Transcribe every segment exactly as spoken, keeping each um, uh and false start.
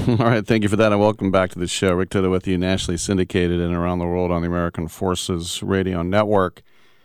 All right, thank you for that, and welcome back to the show. Rick Tittle with you, nationally syndicated and around the world on the American Forces Radio Network.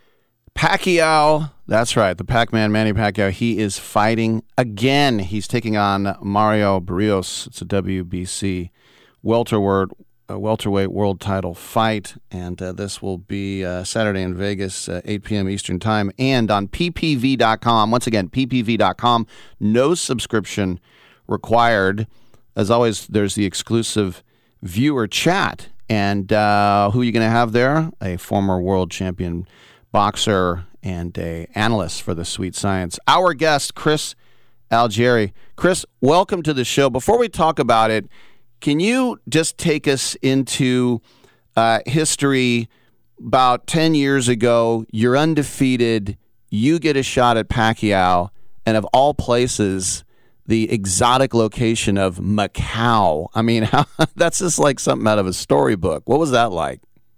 Pacquiao, that's right, the Pac-Man Manny Pacquiao, he is fighting again. He's taking on Mario Barrios. It's a W B C welterweight, uh, welterweight world title fight, and uh, this will be uh, Saturday in Vegas, uh, eight p.m. Eastern Time, and on P P V dot com. Once again, P P V dot com, no subscription required. As always, there's the exclusive viewer chat. And uh, who are you going to have there? A former world champion boxer and a analyst for the Sweet Science. Our guest, Chris Algieri. Chris, welcome to the show. Before we talk about it, can you just take us into uh, history? About ten years ago, you're undefeated. You get a shot at Pacquiao. And of all places, the exotic location of Macau. I mean, how, that's just like something out of a storybook. What was that like?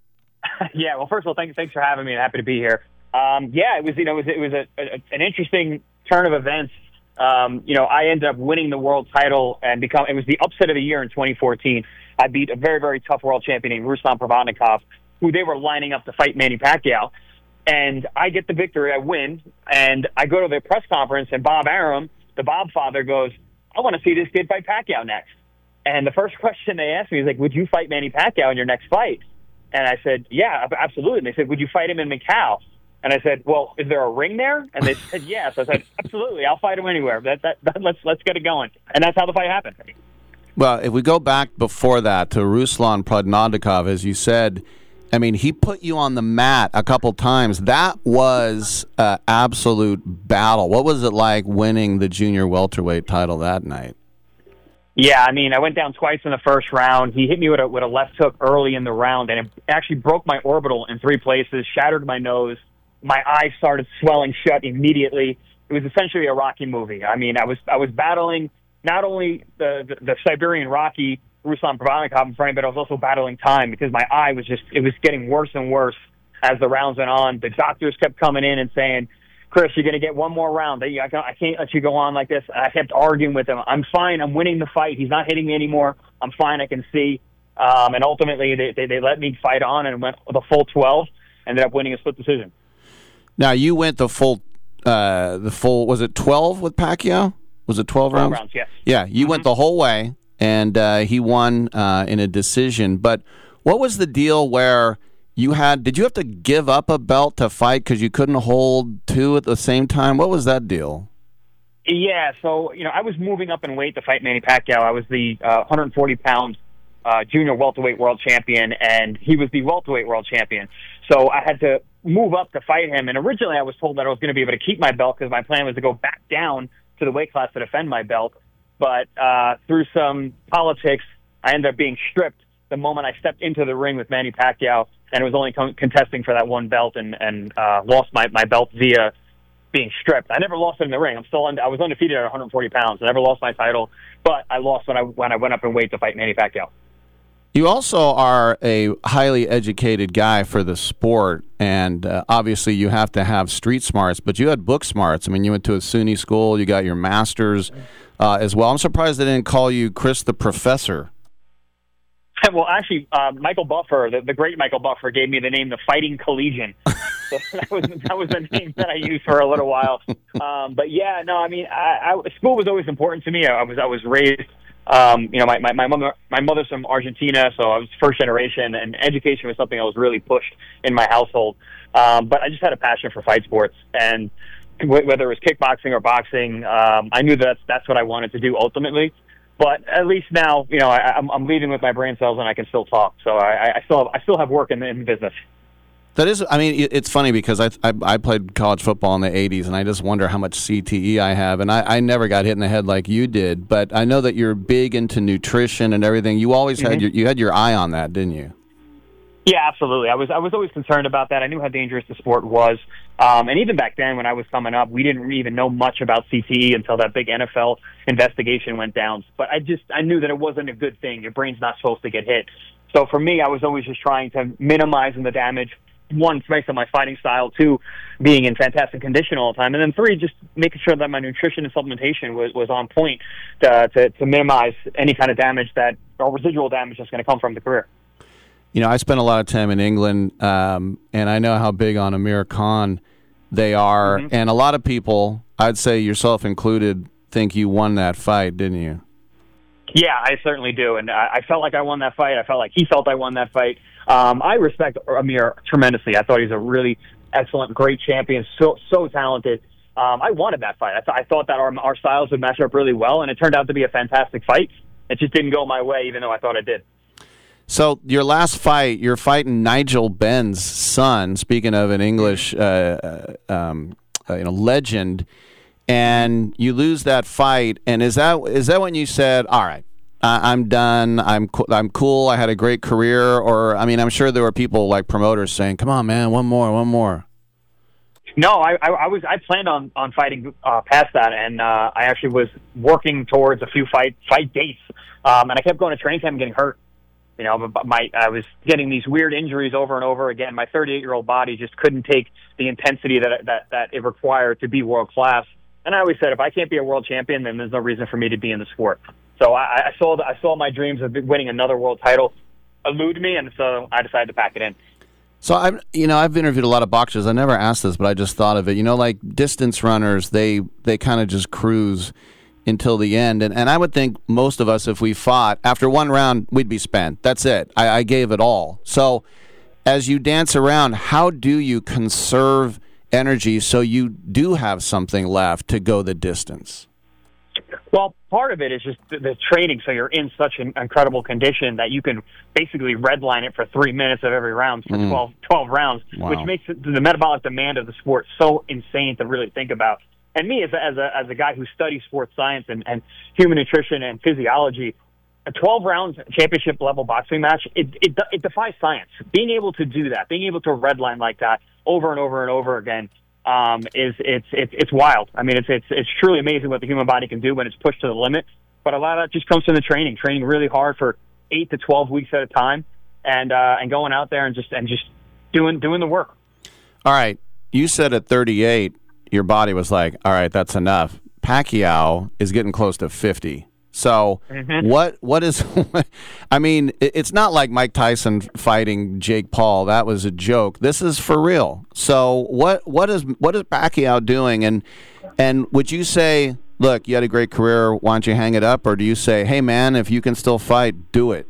Yeah, well, first of all, thanks, thanks for having me. I'm happy to be here. Um, yeah, it was, you know, it was, it was a, a, an interesting turn of events. Um, you know, I ended up winning the world title and become. It was the upset of the year in twenty fourteen. I beat a very, very tough world champion named Ruslan Provodnikov, who they were lining up to fight Manny Pacquiao. And I get the victory. I win, and I go to the press conference, and Bob Arum, the Bob father, goes, I want to see this kid fight Pacquiao next. And the first question they asked me is like, would you fight Manny Pacquiao in your next fight? And I said, yeah, absolutely. And they said, would you fight him in Macau? And I said, well, is there a ring there? And they said, yes. I said, absolutely. I'll fight him anywhere. That, that, that, let's let's get it going. And that's how the fight happened. Well, if we go back before that to Ruslan Provodnikov, as you said, I mean, he put you on the mat a couple times. That was an absolute battle. What was it like winning the junior welterweight title that night? Yeah, I mean, I went down twice in the first round. He hit me with a, with a left hook early in the round, and it actually broke my orbital in three places, shattered my nose. My eyes started swelling shut immediately. It was essentially a Rocky movie. I mean, I was I was battling not only the, the, the Siberian Rocky, Ruslan Provodnikov in front of me, but I was also battling time because my eye was just, it was getting worse and worse as the rounds went on. The doctors kept coming in and saying, Chris, you're going to get one more round. I can't, I can't let you go on like this. And I kept arguing with him. I'm fine. I'm winning the fight. He's not hitting me anymore. I'm fine. I can see. Um, and ultimately, they, they, they let me fight on and went the full twelve. Ended up winning a split decision. Now, you went the full, uh, the full, was it twelve with Pacquiao? Was it twelve rounds? twelve rounds, yes. Yeah, you mm-hmm. went the whole way, and uh, he won uh, in a decision. But what was the deal where you had, did you have to give up a belt to fight because you couldn't hold two at the same time? What was that deal? Yeah, so, you know, I was moving up in weight to fight Manny Pacquiao. I was the uh, one hundred forty pound uh, junior welterweight world champion, and he was the welterweight world champion. So I had to move up to fight him, and originally I was told that I was going to be able to keep my belt because my plan was to go back down to the weight class to defend my belt. But uh, through some politics, I ended up being stripped the moment I stepped into the ring with Manny Pacquiao, and it was only con- contesting for that one belt, and, and uh, lost my, my belt via being stripped. I never lost it in the ring. I'm still un- I was undefeated at one hundred forty pounds. I never lost my title, but I lost when I when I went up in weight to fight Manny Pacquiao. You also are a highly educated guy for the sport, and uh, obviously you have to have street smarts, but you had book smarts. I mean, you went to a SUNY school, you got your master's uh, as well. I'm surprised they didn't call you Chris the Professor. Well, actually, uh, Michael Buffer, the, the great Michael Buffer, gave me the name the Fighting Collegian. So that was that was the name that I used for a little while. Um, but yeah, no, I mean, I, I, school was always important to me. I was I was raised. Um, you know, my, my, my mother, my mother's from Argentina, so I was first generation, and education was something that was really pushed in my household. Um, but I just had a passion for fight sports, and whether it was kickboxing or boxing, um, I knew that that's, that's what I wanted to do ultimately. But at least now, you know, I, I'm, I'm leaving with my brain cells and I can still talk. So I, I still have, I still have work in the, in the business. That is, I mean, it's funny because I, I I played college football in the eighties, and I just wonder how much C T E I have. And I, I never got hit in the head like you did, but I know that you're big into nutrition and everything. You always mm-hmm. had your, you had your eye on that, didn't you? Yeah, absolutely. I was I was always concerned about that. I knew how dangerous the sport was. Um, and even back then when I was coming up, we didn't even know much about C T E until that big N F L investigation went down. But I just I knew that it wasn't a good thing. Your brain's not supposed to get hit. So for me, I was always just trying to minimize the damage, one, based on my fighting style, two, being in fantastic condition all the time, and then three, just making sure that my nutrition and supplementation was, was on point to, to, to minimize any kind of damage that, or residual damage that's going to come from the career. You know, I spent a lot of time in England, um, and I know how big on Amir Khan they are, mm-hmm. and a lot of people, I'd say yourself included, think you won that fight, didn't you? Yeah, I certainly do, and I, I felt like I won that fight. I felt like he felt I won that fight. Um, I respect Amir tremendously. I thought he's a really excellent, great champion, so so talented. Um, I wanted that fight. I, th- I thought that our, our styles would match up really well, and it turned out to be a fantastic fight. It just didn't go my way, even though I thought it did. So your last fight, you're fighting Nigel Benn's son. Speaking of an English, uh, um, uh, you know, legend, and you lose that fight. And is that is that when you said, "All right, I- I'm done. I'm co- I'm cool. I had a great career"? Or I mean, I'm sure there were people like promoters saying, "Come on, man, one more, one more." No, I, I, I was I planned on on fighting uh, past that, and uh, I actually was working towards a few fight fight dates, um, and I kept going to training camp and getting hurt. You know, my I was getting these weird injuries over and over again. My thirty-eight-year-old body just couldn't take the intensity that that that it required to be world class. And I always said, if I can't be a world champion, then there's no reason for me to be in the sport. So I, I saw the, I saw my dreams of winning another world title elude me, and so I decided to pack it in. So I've you know I've interviewed a lot of boxers. I never asked this, but I just thought of it. You know, like distance runners, they they kind of just cruise until the end. And, and I would think most of us, if we fought, after one round, we'd be spent. That's it. I, I gave it all. So as you dance around, how do you conserve energy so you do have something left to go the distance? Well, part of it is just the, the training, so you're in such an incredible condition that you can basically redline it for three minutes of every round for mm. twelve, twelve rounds, wow. which makes it, the metabolic demand of the sport so insane to really think about. And me, as a, as a as a guy who studies sports science and, and human nutrition and physiology, a twelve-round championship-level boxing match, it, it it defies science. Being able to do that, being able to redline like that over and over and over again, um, is it's it's it's wild. I mean, it's it's it's truly amazing what the human body can do when it's pushed to the limit. But a lot of that just comes from the training, training really hard for eight to twelve weeks at a time, and uh, and going out there and just and just doing doing the work. All right, you said at thirty-eight. Your body was like, all right, that's enough. Pacquiao is getting close to fifty. So mm-hmm. what? what is – I mean, it's not like Mike Tyson fighting Jake Paul. That was a joke. This is for real. So what? what is what is Pacquiao doing? And and would you say, look, you had a great career, why don't you hang it up? Or do you say, hey, man, if you can still fight, do it?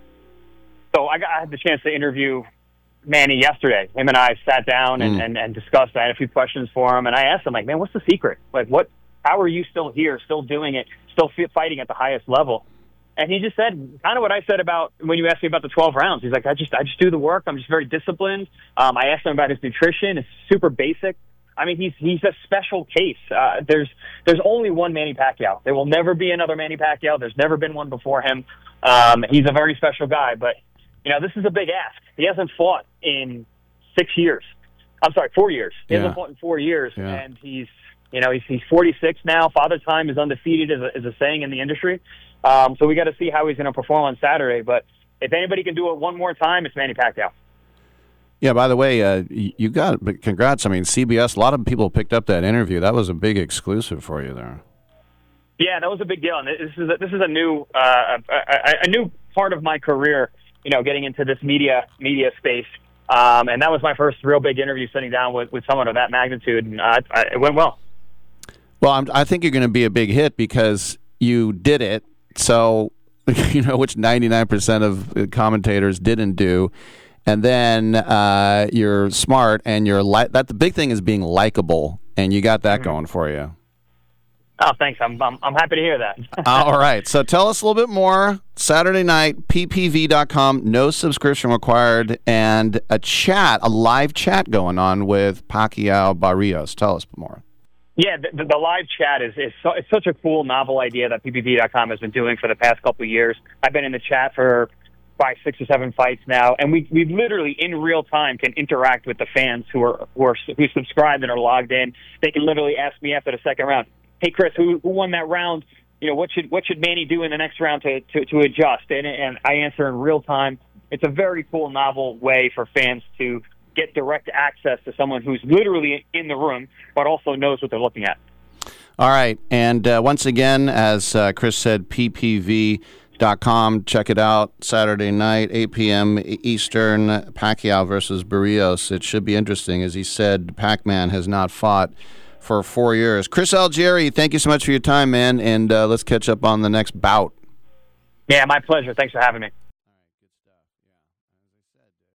So I, got, I had the chance to interview – Manny yesterday. Him and I sat down and, mm. and, and discussed. I had a few questions for him, and I asked him, like, man, what's the secret? Like, what? How are you still here, still doing it, still fighting at the highest level? And he just said kind of what I said about when you asked me about the twelve rounds. He's like, I just I just do the work. I'm just very disciplined. Um, I asked him about his nutrition. It's super basic. I mean, he's he's a special case. Uh, there's there's only one Manny Pacquiao. There will never be another Manny Pacquiao. There's never been one before him. Um, he's a very special guy, but you know, this is a big ask. He hasn't fought in six years. I'm sorry, four years. He yeah. hasn't fought in four years, yeah. and he's, you know, he's he's forty-six now. Father Time is undefeated, is a, is a saying in the industry. Um, so we got to see how he's going to perform on Saturday. But if anybody can do it one more time, it's Manny Pacquiao. Yeah. By the way, uh, you got but congrats. I mean, C B S. A lot of people picked up that interview. That was a big exclusive for you there. Yeah, that was a big deal, and this is a, this is a new uh, a, a new part of my career. You know, getting into this media media space, um, and that was my first real big interview, sitting down with, with someone of that magnitude, and uh, I, it went well. Well, I'm, I think you're going to be a big hit because you did it. So, you know, which ninety-nine percent of commentators didn't do, and then uh, you're smart, and you're li- that the big thing is being likable, and you got that mm-hmm. going for you. Oh, thanks. I'm, I'm I'm happy to hear that. All right. So tell us a little bit more. Saturday night, P P V dot com, no subscription required, and a chat, a live chat going on with Pacquiao Barrios. Tell us more. Yeah, the, the live chat is, is so, it's such a cool, novel idea that P P V dot com has been doing for the past couple of years. I've been in the chat for five, six or seven fights now, and we we literally in real time can interact with the fans who are who are who subscribed and are logged in. They can literally ask me after the second round, hey, Chris, who, who won that round? You know, what should what should Manny do in the next round to, to, to adjust? And, and I answer in real time. It's a very cool, novel way for fans to get direct access to someone who's literally in the room, but also knows what they're looking at. All right. And uh, once again, as uh, Chris said, P P V dot com. Check it out. Saturday night, eight p.m. Eastern, Pacquiao versus Barrios. It should be interesting. As he said, Pac-Man has not fought for four years. Chris Algieri, thank you so much for your time, man. And uh, let's catch up on the next bout. Yeah, my pleasure. Thanks for having me.